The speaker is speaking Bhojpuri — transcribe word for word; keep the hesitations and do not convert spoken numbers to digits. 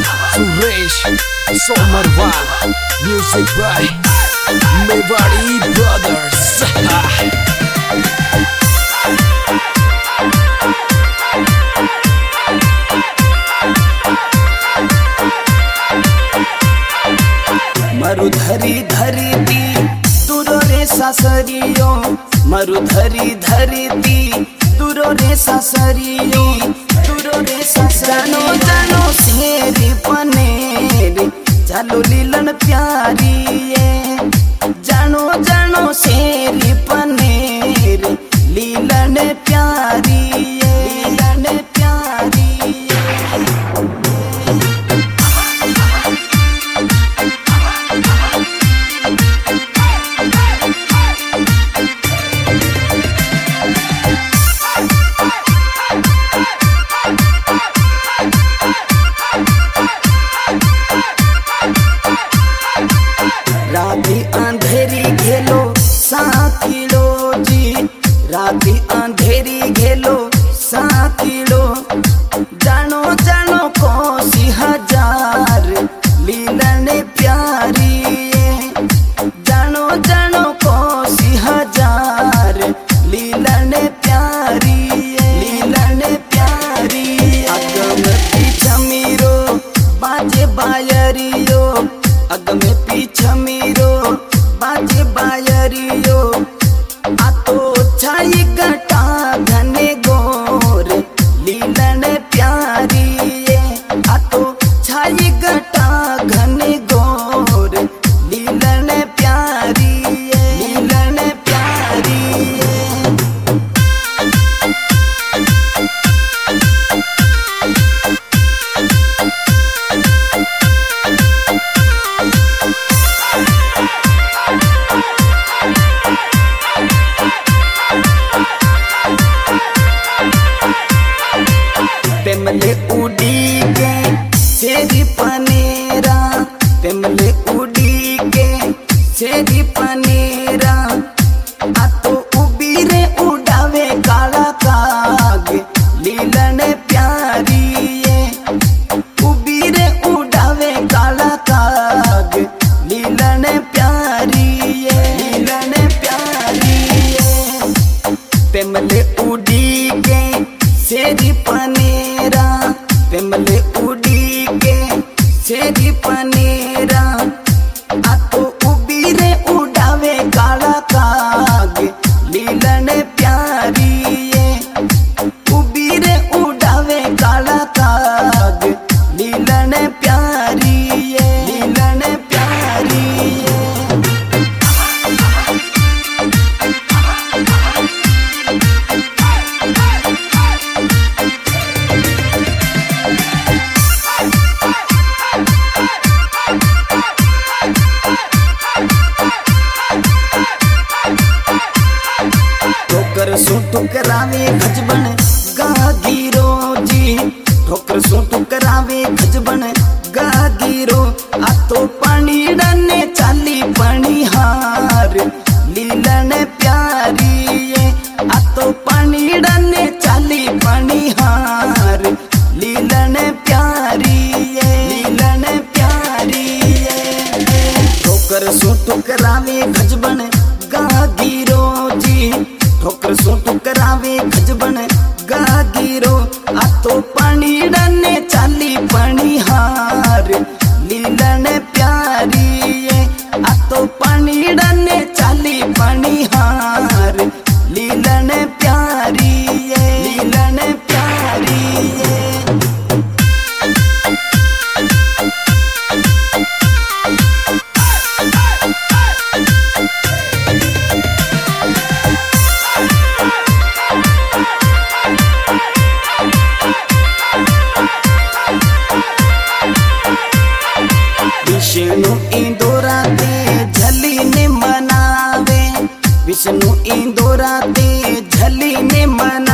Suresh Somarwa, music by Mewari Brothers. मरुधरी धरती तुरो रे सासरियो, मरुधरी धरती तुरो रे सासरियो, तुरो रे सासरियो। जानो जानो शेरी पनेरी चालो लीलन प्यारी ये, जानो जानो शेरी पनेरी लीलन प्यारी ये, लीलन प्यारी ये। राती अंधेरी घेलो साथिलो जी, राती अंधेरी घेलो साथिलो। जानो जानो कोसी हजार लीलन प्यारी ये, जानो जानो कोसी हजार लीलन प्यारी ये, लीलन प्यारी ये। अगम पीछा मीरो बाजे बायरियो, अगम पीछा मीरो बाजे बायरियो। आतो छाई गटा घने गोर लीलन प्यारी ये, आतो छाई गटा घने गोर लीलन प्यारी ये, लीलन प्यारी ये। पेमले उड़ी के शेरी पनेरा, पेमले उड़ी के शेरी पनेरा। आतो उबीरे उड़ावे काला काग लीलन प्यारी ये, उबीरे उड़ावे काला काग लीलन प्यारी ये, लीलन प्यारी ये। पेमले उड़ी के शेरी पनेरा, पेमले उड़ी के शेरी पनेरा। आतो उबीरे उड़ावे काला काग लीलन प्यारी ये, उबीरे उड़ावे काला काग लीलन प्यारी ये, लीलन प्यारी ये। ठोकर सो ठुकरावे खजबन गागीरो जी, ठोकर सो ठुकरावे खजबन गागीरो। आतो पानी डने चाली पानी हार लीलन प्यारी ये, आतो पानी डने चाली पानी हार लीलन प्यारी ये, लीलन प्यारी ये। ठोकर सो ठुकरावे खजबन गागीरो जी, ठोकर सो ठुकरावे खजबन गागीरो। आतो पानी डने चाली पानी हार लीलन प्यारी ये, आतो पानी डने चाली पानी हार लीलन प्यारी ये, लीलन प्यारी ये। विष्णु इंदोरा ते झली ने मनावे, विष्णु इंदोरा ते झली ने मना।